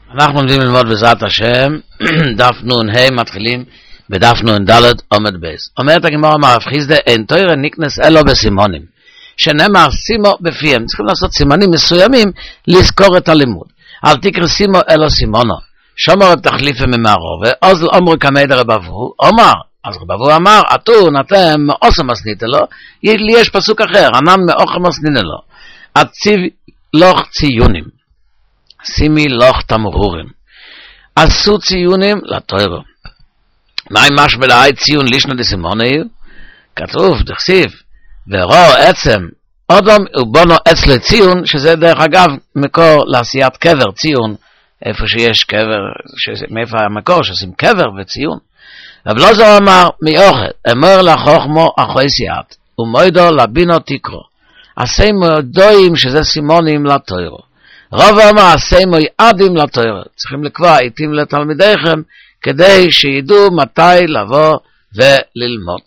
אנחנו לומדים ללמוד בעזרת השם, דף נון ה' מתחילים בדף נון ד' עומד בייס. אומרת הגמרא מרב חיסדא, אין תורה נקנס אלו בסימונים, שנאמר שימו בפיהם. צריכים לעשות סימנים מסוימים לזכור את הלימוד. אל תקרא שימו אלו סימונו, שומר רב תחליפה ממערו, ועוז אומרו כמד רב אבו, אומר, אז רב אבו אמר, אתון אתם מאוסם מסנית לו, לי יש פסוק אחר, ענן מאוכם מסנין לו, הציב לוח ציונים, שימי לוח תמרורים, עשו ציונים לתוירו. מה עם משמע להי ציון לישנא דסימוני? כתוב, דכסיב, וראו עצם, אודום ובונו עץ לציון, שזה דרך אגב מקור לעשיית קבר, ציון, איפה שיש קבר, מאיפה המקור שעושים קבר וציון. אבל לא זו אמר מאוחד, אמר לחוכמו אחוי סיעת, ומוידו לבינו תקרו, עשי מועדויים שזה סימונים לתוירו. רב אמר עשי מועדים לתוירו, צריכים לקבוע עיתים לתלמידיכם, כדי שידעו מתי לבוא וללמוד.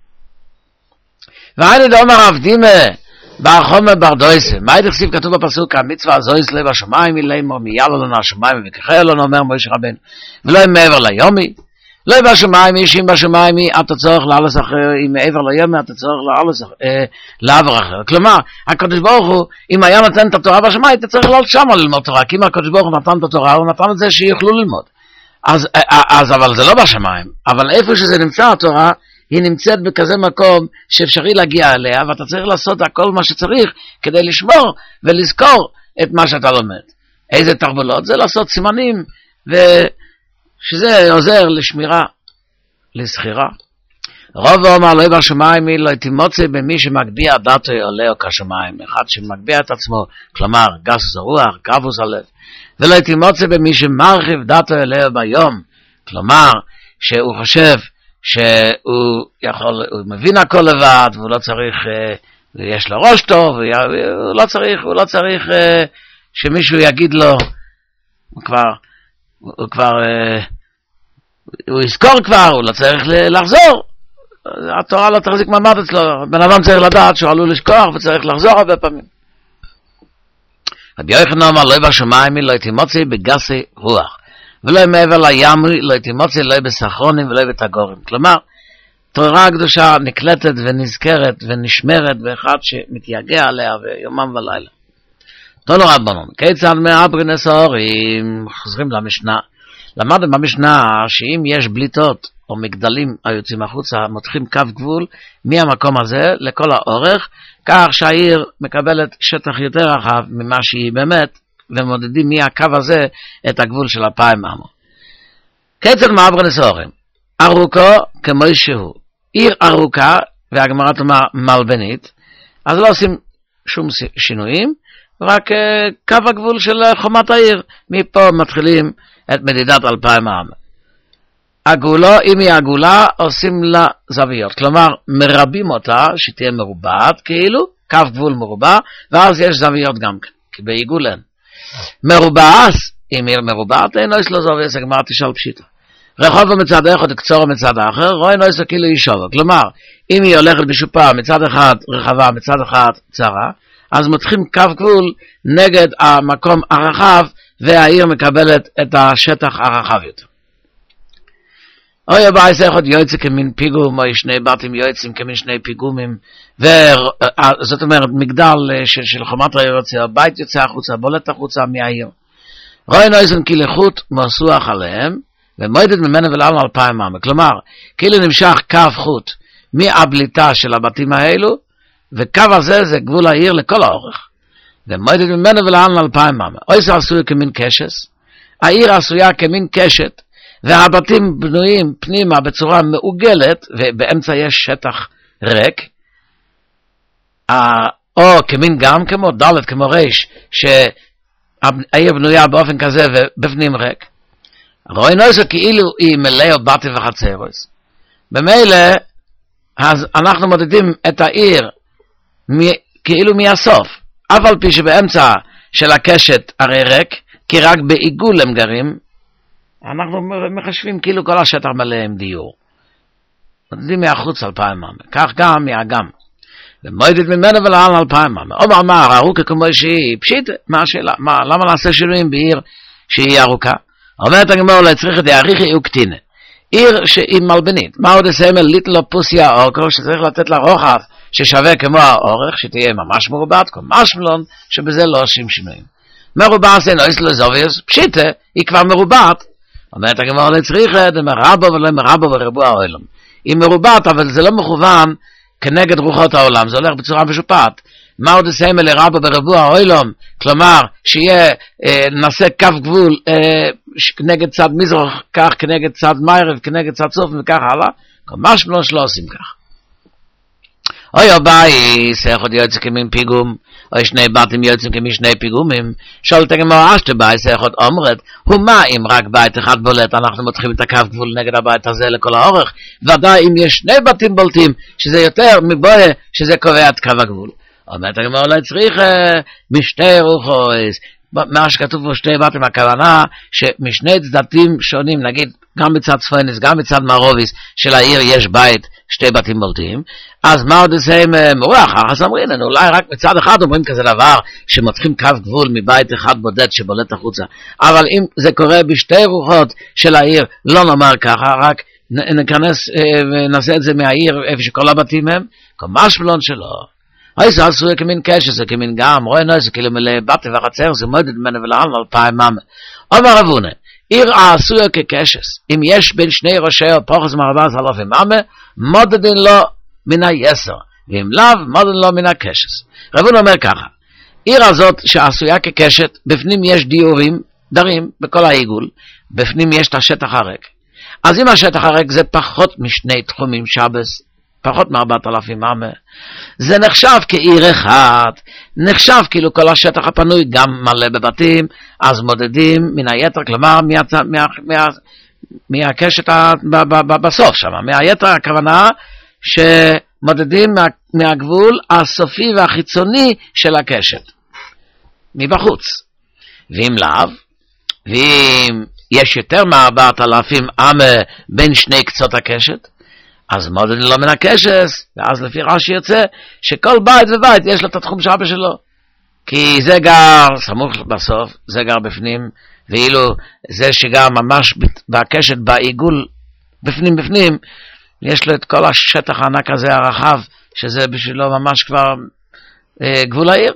ואני דאמר עבדימה, בר חומר בר דויסה, מה ידכסיב כתוב בפסוק, המצווה הזויס לב השמיים, אלימו מיאלו לנו השמיים, וככה לנו אומר מוישה רבנו, ולא מעבר ליומי, לא בשמיים, אישים בשמיים, אתה צורך לעלוס אחר, אם מעבר ליומי, אתה צורך לעלוס לעבר אחר. כלומר, הקדוש ברוך הוא, אם היה נתן את התורה בשמיים, אתה צריך לעלות שם ללמוד תורה, כי אם הקדוש ברוך הוא נתן את התורה, הוא נתן את זה שיוכלו ללמוד. אבל זה לא בשמיים, אבל איפה שזה נמצא התורה, היא נמצאת בכזה מקום שאפשרי להגיע אליה, ואתה צריך לעשות הכל מה שצריך כדי לשמור ולזכור את מה שאתה לומד. איזה תרבולות? זה לעשות סימנים, ושזה עוזר לשמירה, לזכירה. רוב אומר לא בשמיים, לא תימוצא במי שמגביה דתו עולהו כשמיים, אחד שמגביה את עצמו, כלומר גס רוח, גבוס הלב, ולא תימוצא במי שמרחיב דתו עולהו ביום, כלומר שהוא חושב שהוא יכול, הוא מבין הכל לבד, והוא לא צריך, יש לו ראש טוב, הוא לא צריך שמישהו יגיד לו, הוא יזכור כבר, הוא לא צריך לחזור. התורה לא תחזיק מעמד אצלו, בן אדם צריך לדעת שהוא עלול לשכוח וצריך לחזור הרבה פעמים. רבי יוחנן אמר, לא בשמיים, לא תימוצא בגסי רוח. ולא מעבר לימרי, לא תימוצא, לא בסחרונים ולא בתגורים. כלומר, תורה הקדושה נקלטת ונזכרת ונשמרת באחד שמתייגע עליה ויומם ולילה. תנו רבנון, כיצד מעברי נסורים, חוזרים למשנה. למדנו במשנה שאם יש בליטות או מגדלים היוצאים החוצה, מותחים קו גבול מהמקום הזה לכל האורך, כך שהעיר מקבלת שטח יותר רחב ממה שהיא באמת, ומודדים מהקו הזה את הגבול של 2,000 אמו. כיצד מעברי נסורים, ארוכו כמו שהוא, עיר ארוכה, והגמרא תאמר מלבנית, אז לא עושים שום שינויים, רק קו הגבול של חומת העיר, מפה מתחילים את מדידת 2,000 אמו. עגולו, אם היא עגולה, עושים לה זוויות, כלומר מרבים אותה, שתהיה מרובעת כאילו, קו גבול מרובע, ואז יש זוויות גם כן, כי בעיגול אין. מרובעת, אם היא מרובעת, אין נויס לא זוויה, זה גמר תשאל פשיטה. רחוב מצד אחד וקצור מצד האחר, רואה נויס כאילו ישובו. כלומר, אם היא הולכת בשופה מצד אחד רחבה, מצד אחד צרה, אז מותחים קו גבול נגד המקום הרחב, והעיר מקבלת את השטח הרחב יותר. אוי הבא זה אחד יועצה כמין פיגום, או שני בתים יועצים כמין שני פיגומים, וזאת אומרת מגדל של חומת העיר יוצא, הבית יוצא החוצה, בולט החוצה מהעיר. רואי נויזן כי לחוט מרסוח עליהם, ומועדת ממנו ולעלנו 2,000 אמה. כלומר, כאילו נמשך קו חוט מהבליטה של הבתים האלו, וקו הזה זה גבול העיר לכל האורך. ומועדת ממנו ולעלנו 2,000 אמה. אוי זה עשוי כמין קשס, העיר עשויה כמין קשת, והבתים בנויים פנימה בצורה מעוגלת, ובאמצע יש שטח ריק, או כמין גם, כמו דלת, כמו ריש, שהעיר בנויה באופן כזה ובפנים ריק. רואים נויסו כאילו היא מלאה בתי וחצרוס. במילא, אז אנחנו מודדים את העיר כאילו מהסוף, אף על פי שבאמצע של הקשת הרי ריק, כי רק בעיגול הם גרים, אנחנו מחשבים כאילו כל השטח מלא עם דיור. מודדים מהחוץ 2,000 אמה, כך גם מהאגם. ומועדת ממנו ולעל 2,000 אמה. אומר מה, ארוכה כמו שהיא, פשיט, מה השאלה? למה נעשה שינויים בעיר שהיא ארוכה. אומרת הגמרא, לא צריך את יאריכי וקטינה. עיר שהיא מלבנית. מה עוד הסמל? ליטלו פוסיה אורכו, שצריך לתת לה רוחב ששווה כמו האורך, שתהיה ממש מרובת, כמו משמלון, שבזה לא עושים שינויים. מרובה זה לא יסלו זוביוס, פשיטה, היא כבר מרובת. אומרת הגמרא, לא צריך את מרבו ולא מרבו ורבוע העולם. היא מרובת, אבל זה לא מכוון כנגד רוחות העולם, זה הולך בצורה משופעת. מה עוד הסמל לרבו ורבוע העולם? כלומר, שיהיה, נעשה קו גבול, כנגד צד מזרח, כך כנגד צד מערב, כנגד צד סוף וכך הלאה, ממש לא עושים כך. אוי הבייס, איך עוד יוצא כמין פיגום, או שני בתים יוצאים כמשני פיגומים, שואלת הגמרא אשתה בייס, איך עוד אומרת, ומה אם רק בית אחד בולט, אנחנו מותחים את הקו גבול נגד הבית הזה לכל האורך, ודאי אם יש שני בתים בולטים, שזה יותר מבואה, שזה קובע את קו הגבול. אומרת הגמרא לא צריך משתי רוחות, מה שכתוב פה שתי בתים, הכוונה שמשני צדדים שונים, נגיד גם בצד צפוניס, גם בצד מערוביס של העיר יש בית, שתי בתים בולטים, אז מה עוד עושים מורח? אז אומרים לנו, אולי רק מצד אחד אומרים כזה דבר, שמותחים קו גבול מבית אחד בודד שבולט החוצה, אבל אם זה קורה בשתי רוחות של העיר, לא נאמר ככה, רק נכנס ונעשה את זה מהעיר, איפה שכל הבתים הם, ממש מלון שלו. זה עשוי כמין קשש, זה כמין גם, רואה נוי, זה כאילו מלא בתי וחצר, זה מודד ממנו ולעל 2,000 ממה. אומר רבונה, עיר עשוי כקשש, אם יש בין שני ראשי או פוחס מ14,000 ממה, מודדין לו מן היסר, ואם לאו, מודדין לו מן הקשש. רבונה אומר ככה, עיר הזאת שעשויה כקשת, בפנים יש דיורים, דרים, בכל העיגול, בפנים יש את השטח הריק. אז אם השטח הריק זה פחות משני תחומים שבס, פחות מ4,000 ממה, זה נחשב כעיר אחד, נחשב כאילו כל השטח הפנוי גם מלא בבתים, אז מודדים מן היתר, כלומר מהקשת בסוף שם, מהיתר הכוונה שמודדים מהגבול הסופי והחיצוני של הקשת, מבחוץ. ואם לאו, ואם יש יותר מ4,000 ממה בין שני קצות הקשת, אז מודד לא מן הקשס, ואז לפי רש"י יוצא שכל בית ובית יש לו את התחום שווה שלו. כי זה גר סמוך בסוף, זה גר בפנים, ואילו זה שגר ממש בקשת בעיגול בפנים, יש לו את כל השטח הענק הזה הרחב, שזה בשבילו ממש כבר גבול העיר.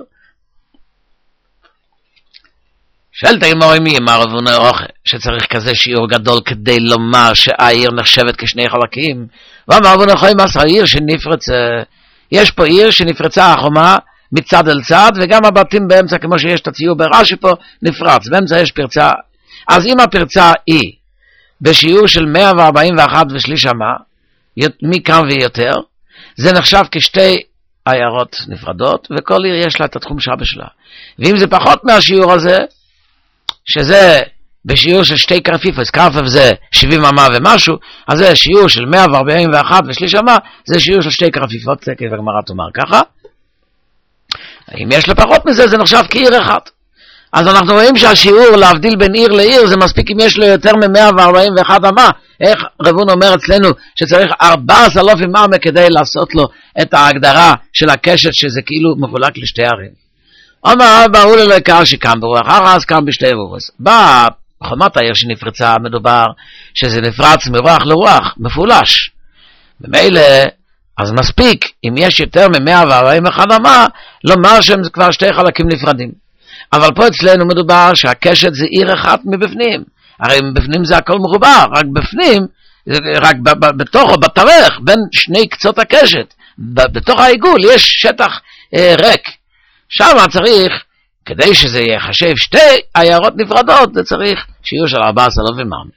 שאלת אמר מי אמר רבונה אוכל, שצריך כזה שיעור גדול כדי לומר שהעיר נחשבת כשני חלקים, ואמר רבונה חוי מסר העיר שנפרצה, יש פה עיר שנפרצה החומה מצד אל צד, וגם הבתים באמצע כמו שיש את הציור ברש"י פה נפרץ, באמצע יש פרצה, אז אם הפרצה היא בשיעור של 141 ושליש אמה, מכאן ויותר, זה נחשב כשתי עיירות נפרדות, וכל עיר יש לה את התחום שווה שלה. ואם זה פחות מהשיעור הזה, שזה בשיעור של שתי קרפיפות, קרפף זה 70 אמה ומשהו, אז זה שיעור של 141 ושליש אמה, זה שיעור של שתי קרפיפות, זה כפי הגמרא תאמר ככה. אם יש לו פחות מזה, זה נחשב כעיר אחת. אז אנחנו רואים שהשיעור להבדיל בין עיר לעיר, זה מספיק אם יש לו יותר מ-141 אמה. איך רבון אומר אצלנו שצריך 14,000 אמה כדי לעשות לו את ההגדרה של הקשת, שזה כאילו מחולק לשתי ערים. אומר ברור לו עיקר שקם ברוח, אז קם בשתי רוחס. בחומת העיר שנפרצה מדובר שזה נפרץ מרוח לרוח, מפולש. במילא, אז מספיק, אם יש יותר מ-141 אמה, לומר שהם כבר שתי חלקים נפרדים. אבל פה אצלנו מדובר שהקשת זה עיר אחת מבפנים. הרי מבפנים זה הכל מחובר, רק בפנים, רק בתוך או בתווך, בין שני קצות הקשת, בתוך העיגול יש שטח ריק. שם צריך, כדי שזה יחשב שתי עיירות נפרדות, זה צריך שיעור של 14,000 ממה.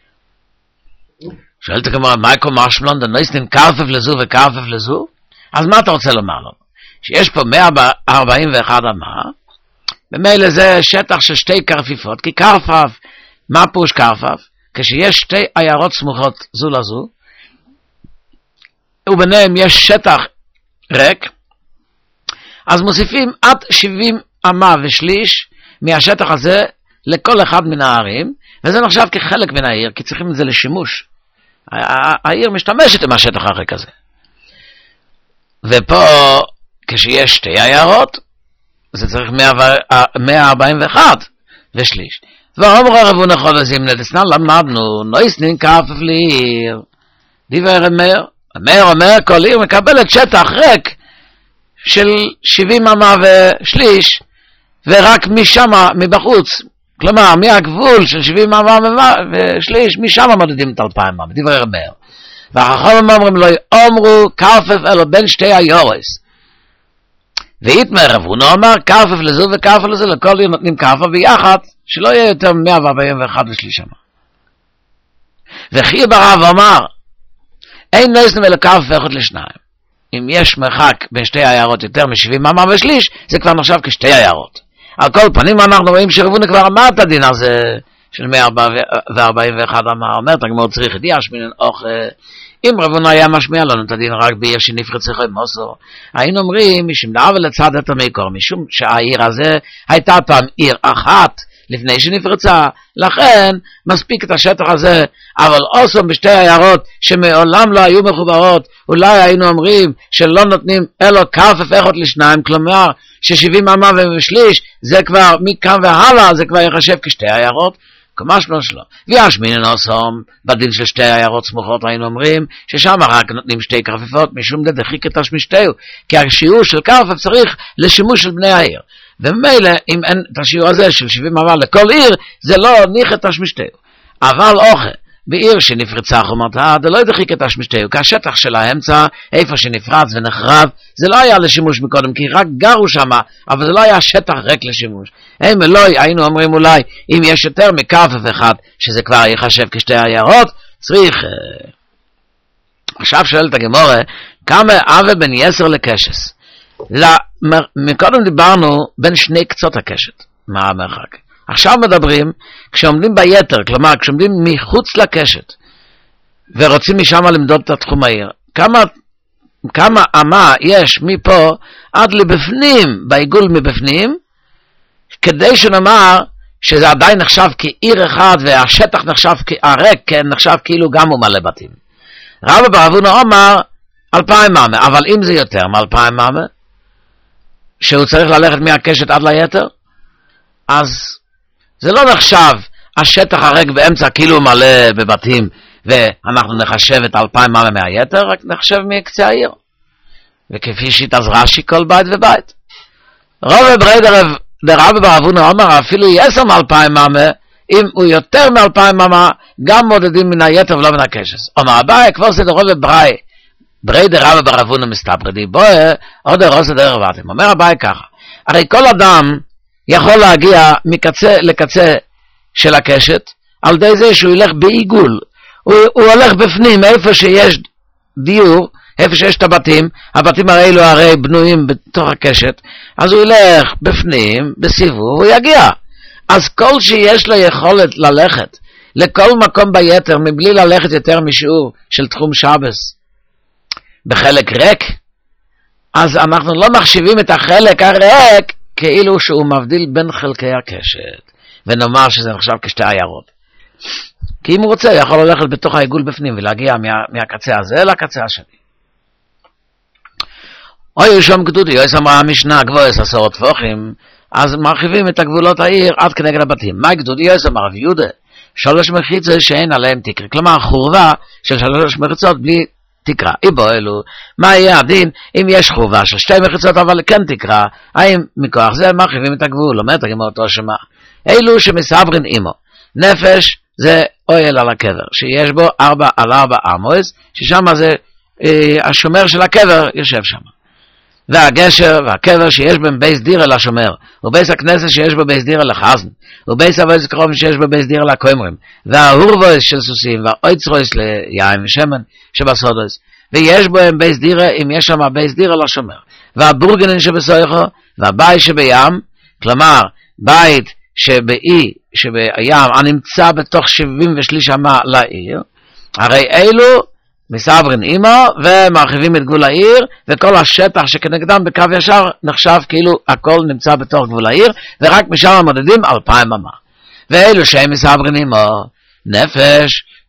שואלת הגמרא, מייקו משמלון, דנויסטין קרפף לזו וקרפף לזו? אז מה אתה רוצה לומר לו? שיש פה 141 אמה, במילא זה שטח של שתי קרפיפות, כי קרפף, מה פוש קרפף? כשיש שתי עיירות סמוכות זו לזו, וביניהם יש שטח ריק, אז מוסיפים עד 70 אמה ושליש מהשטח הזה לכל אחד מן הערים, וזה נחשב כחלק מן העיר, כי צריכים את זה לשימוש. העיר משתמשת עם השטח הריק הזה. ופה, כשיש שתי עיירות, זה צריך 141 ושליש. ואומר רב הונא חובזים לדסנא למדנו נויסנין כפף לעיר. דיבר מאיר. מאיר אומר כל עיר מקבלת שטח ריק של 70 אמה ושליש, ורק משם, מבחוץ, כלומר מהגבול של 70 אמה ושליש, משם מודדים את 2,000 אמה. דיבר מאיר. והחכמים אומרים לא יאמרו כפף אלא בין שתי היורס. ויתמר רב הונא אומר כפף לזו וכפף לזה, לכל עיר נותנים כפף ביחד, שלא יהיה יותר מ-141 ושליש אמה. וכי ברב אמר אין נויסנין אלא כפף אחד לשניים. אם יש מרחק בין שתי עיירות יותר מ-70 אמה ושליש, זה כבר נחשב כשתי עיירות. על כל פנים אנחנו רואים שרב הונא כבר אמר את הדין הזה של 141 אמה. אומרת הגמרא צריך ידיעה שמינן אוכל. אם רב הונא היה משמיע לנו את הדין רק בעיר שנפרץ חי מוסו, היינו אומרים משום דאב לצד את המקור, משום שהעיר הזה הייתה פעם עיר אחת לפני שנפרצה, לכן מספיק את השטח הזה. אבל אוסם בשתי עיירות שמעולם לא היו מחוברות, אולי היינו אומרים שלא נותנים אלא כפף אחד לשניים, כלומר ש70 אמה ושליש זה כבר מכאן והלאה זה כבר יחשב כשתי עיירות, כמשמע שלא. ויש מינן אוסם בדין של שתי עיירות סמוכות, היינו אומרים ששם רק נותנים שתי כפפות משום דחיקת משתהו, כי השיעור של כפף צריך לשימוש של בני העיר, וממילא אם אין את השיעור הזה של 70 אמה לכל עיר, זה לא ניח את השמשתהו. אבל אוכל בעיר שנפרצה חומרתה, זה לא ידחיק את השמשתהו, כי השטח של האמצע, איפה שנפרץ ונחרב, זה לא היה לשימוש מקודם, כי רק גרו שם, אבל זה לא היה שטח ריק לשימוש. אלוהי, היינו אומרים אולי, אם יש יותר מכפף אחד, שזה כבר יחשב כשתי עיירות, צריך... עכשיו שואלת הגמרא, כמה עוול בין יסר לקשס? מקודם דיברנו בין שני קצות הקשת, מה המרחק? עכשיו מדברים כשעומדים ביתר, כלומר כשעומדים מחוץ לקשת ורוצים משם למדוד את התחום העיר, כמה אמה יש מפה עד לבפנים, בעיגול מבפנים, כדי שנאמר שזה עדיין נחשב כעיר אחד והשטח נחשב כערק, נחשב כאילו גם הוא מלא בתים. רבא בר אבונה אומר 2,000 אמה, אבל אם זה יותר מ2,000 אמה שהוא צריך ללכת מהקשת עד ליתר, אז זה לא נחשב השטח הריק באמצע כאילו מלא בבתים ואנחנו נחשב את 2,000 אמה מהיתר, רק נחשב מקצה העיר. וכפי שיטת רש"י כל בית ובית. רבי בריידא דרבי בר אבונה אומר אפילו יסר מ2,000 אמה, אם הוא יותר מ2,000 אמה גם מודדים מן היתר ולא מן הקשס. אומר אביי כבר זה דרבי בריידא רבי בר אבונה מסתפרדי בואה עוד הרוסה דרך בתים. אומר אביי ככה, הרי כל אדם יכול להגיע מקצה לקצה של הקשת על די זה שהוא ילך בעיגול. הוא הולך בפנים איפה שיש דיור, איפה שיש את הבתים, הבתים האלו הרי בנויים בתוך הקשת, אז הוא ילך בפנים בסיבוב הוא יגיע. אז כל שיש לו יכולת ללכת לכל מקום ביתר מבלי ללכת יותר משיעור של תחום שבס בחלק ריק, אז אנחנו לא מחשיבים את החלק הריק כאילו שהוא מבדיל בין חלקי הקשת, ונאמר שזה נחשב כשתי עיירות. כי אם הוא רוצה, יכול ללכת בתוך העיגול בפנים ולהגיע מהקצה הזה לקצה השני. אוי שם גדודי, יויס אמרה המשנה גבוהס עשרות טפוחים, אז מרחיבים את הגבולות העיר עד כנגד הבתים. מה גדודי? יויס אמר רב יהודה, 3 מחיצות שאין עליהם תקרה, כלומר חורבה של 3 מחיצות בלי תקרה. איבו אלו, מה יהיה הדין אם יש חורבה של 2 מחיצות אבל כן תקרה? האם מכוח זה מרחיבים את הגבול? אומרת הגמרא אותו שמה, אלו שמסברין עמו, נפש זה אוהל על הקבר, שיש בו 4 על 4 עמוס, ששם זה השומר של הקבר יושב שם. והגשר והקבר שיש בהם בייס דירה לשומר, ובייס הכנסת שיש בו בייס דירה לחזן, ובייס אבויס קרוב שיש בו בייס דירה לקומרים, וההורבויס של סוסים, והאויצרויס ליין ושמן שבסודויס, ויש בהם בייס דירה אם יש שם בייס דירה לשומר, והבורגנין שבסויכו, והבית שבים, כלומר בית שבים הנמצא בתוך 73 אמה לעיר, הרי אלו מסברין עמו ומרחיבים את גבול העיר, וכל השטח שכנגדם בקו ישר נחשב כאילו הכל נמצא בתוך גבול העיר, ורק משם מודדים 2,000 אמה. ואלו שהם מסברין עמו, נפש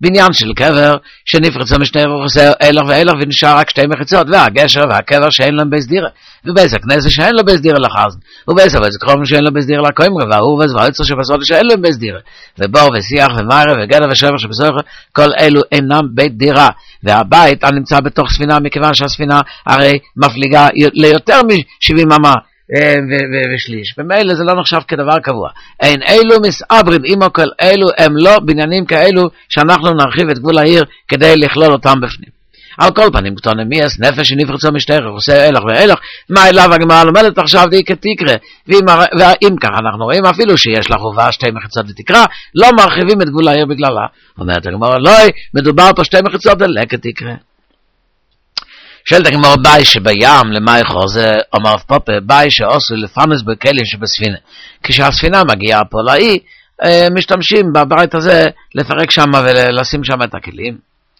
בניין של קבר שנפרצו משני אלך ואלך ונשאר רק שתי מחיצות, והגשר והקבר שאין להם בייס דירה, ובייס הכנסת שאין לו בייס דירה לחזן, ובייס אבל זה קרוב שאין לו בייס דירה לקוימרה, והאורבס והעצר שבסוד שאין להם בייס דירה, ובור ושיח ומיירה וגדר ושבר שבסויכה, כל אלו אינם בית דירה, והבית הנמצא בתוך ספינה, מכיוון שהספינה הרי מפליגה ליותר מ-70 אמה ושליש, במילא זה לא נחשב כדבר קבוע. אין אלו מסעברים עמו, כל אלו הם לא בניינים כאלו שאנחנו נרחיב את גבול העיר כדי לכלול אותם בפנים. על כל פנים, כתונה מייס נפש שנפרצו משתי עושה אלך ואלך, מה אליו הגמרא לומדת עכשיו די כתקרה, ואם כך אנחנו רואים אפילו שיש לה חובה שתי מחיצות ותקרה, לא מרחיבים את גבול העיר בגללה. אומרת הגמרא, לא, מדובר פה שתי מחיצות אלא כתקרה. שואלת הגמרא, באי שבים למאי חוזה, אומר פופה, באי שעשו לפרנס בכלים שבספינה. כשהספינה מגיעה פה לאי, משתמשים בבית הזה לפרק שם ולשים שם את הכלים.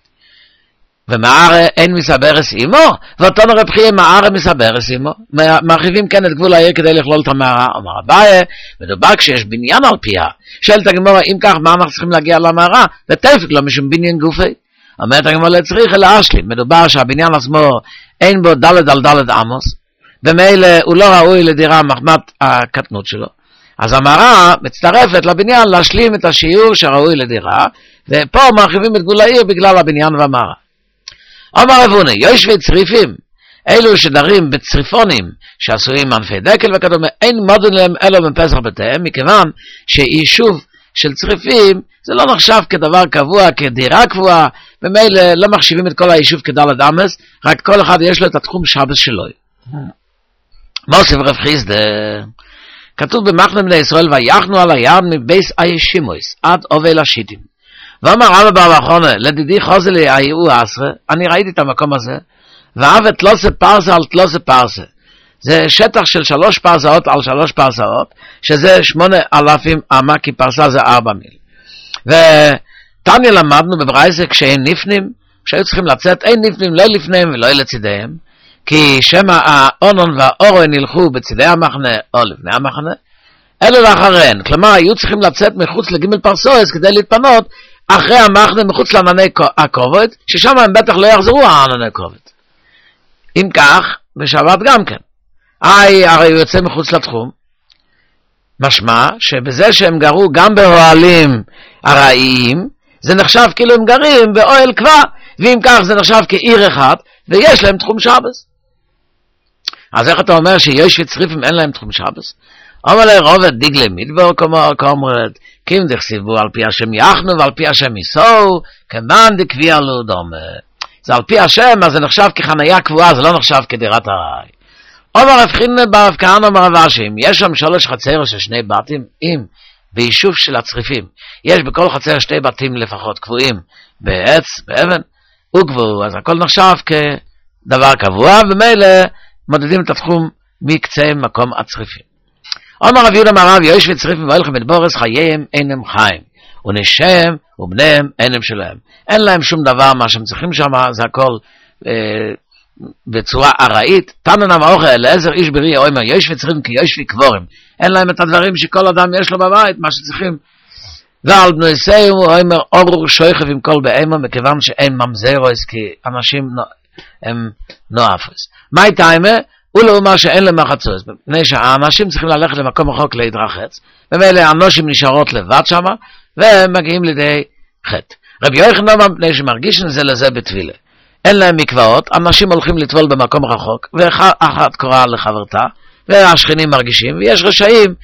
ומערה אין מסברס עמו, ואותו נראה בחי מערה מסברס עמו. מרחיבים כן את גבול העיר כדי לכלול את המערה. אומר באי, מדובר כשיש בניין על פיה. שואלת הגמרא, אם כך, מה אנחנו צריכים להגיע למערה? ותפק לא משום בניין גופי. אומרת הגמרא צריך להשלים, מדובר שהבניין עצמו אין בו דלת על דלת עמוס, ומילא הוא לא ראוי לדירה מחמת הקטנות שלו, אז המערה מצטרפת לבניין להשלים את השיעור שראוי לדירה, ופה מרחיבים את גבול העיר בגלל הבניין והמערה. אומר אבונה, יושבי צריפים, אלו שדרים בצריפונים שעשויים מנפי דקל וכדומה, אין מודן להם אלו בפסח בתיהם, מכיוון שיישוב של צריפים זה לא נחשב כדבר קבוע, כדירה קבועה, במילא לא מחשיבים את כל היישוב כדלת אמס, רק כל אחד יש לו את התחום שבס שלו. מוסיף רב חיסדא, כתוב במחנה בני ישראל, ויחנו על היער מבייס הישימויס, עד אובל השיטים. ואמר רבא בר וחונה, לדידי חוזלי היו עשרה, אני ראיתי את המקום הזה, ואהב את תלוסה פרסה על תלוסה פרסה. זה שטח של 3 פרסאות על 3 פרסאות, שזה 8,000 אמה, כי פרסה זה 4 מיל. ותניא למדנו בברייסה כשהם נפנים, כשהיו צריכים לצאת, אין נפנים לא לפניהם ולא לצידיהם, כי שמא האונון והאורן ילכו בצידי המחנה או לפני המחנה, אלו לאחריהן, כלומר היו צריכים לצאת מחוץ לג' פרסוס כדי להתפנות אחרי המחנה מחוץ לענני הכובד, ששם הם בטח לא יחזרו הענני הכובד. אם כך, בשבת גם כן. הרי הוא יוצא מחוץ לתחום, משמע שבזה שהם גרו גם באוהלים ארעיים, זה נחשב כאילו הם גרים באוהל קבע, ואם כך זה נחשב כעיר אחת, ויש להם תחום שבס. אז איך אתה אומר שיושבי צריפים אין להם תחום שבס? אומר לי רובד דיגלי מדבר כומרת, כי אם דכסיבו על פי השם יחנו ועל פי השם יסעו, כמאן דקביע לו דומה. זה על פי השם, אז זה נחשב כחניה קבועה, זה לא נחשב כדירת ארעי. אומר הבחין ברב כהנא אומר רב אשי, אם יש שם 3 חצרות של 2 בתים, אם ביישוב של הצריפים יש בכל חצר 2 בתים לפחות קבועים בעץ, באבן, וקבעו, אז הכל נחשב כדבר קבוע, ומילא מודדים את התחום מקצה מקום הצריפים. אומר רב יהודה מהרב, יושבי צריפים ואילכם מדבורס, חייהם אינם חיים, ונשיהם ובניהם אינם שלהם. אין להם שום דבר, מה שהם צריכים שם, זה הכל בצורה ארעית. תנן אוכל אלעזר איש ברי אומר, יושבי צריפים כי יושבי קבורים. אין להם את הדברים שכל אדם יש לו בבית, מה שצריכים. ועל בני סיימו אומר, אור שויכב עם כל באימו, מכיוון שאין ממזרוס, כי אנשים הם נואפס. מה הייתה אימה? הוא לא אומר שאין להם מחצוס, מפני שהאנשים צריכים ללכת למקום רחוק להתרחץ, ומאלה האנשים נשארות לבד שם, והם מגיעים לידי חטא. רבי יוחנן אומר, מפני שמרגישים זה לזה בתפילה. אין להם מקוואות, אנשים הולכים לטבול במקום רחוק, ואחת קוראה לחברתה, והשכנים מרגישים, ויש רשעים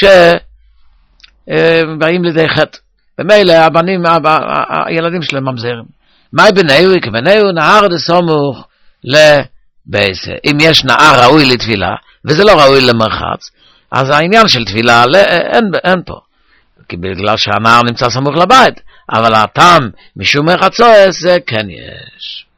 שבאים לידי חטא. ומאלה הבנים, הילדים שלהם ממזרים. מה בניהו? כי בניהו נהר דסמוך לבייס. אם יש נהר ראוי לתפילה, וזה לא ראוי למרחץ, אז העניין של תפילה אין פה. כי בגלל שהנהר נמצא סמוך לבית, אבל הטעם משום מרחצו זה כן יש.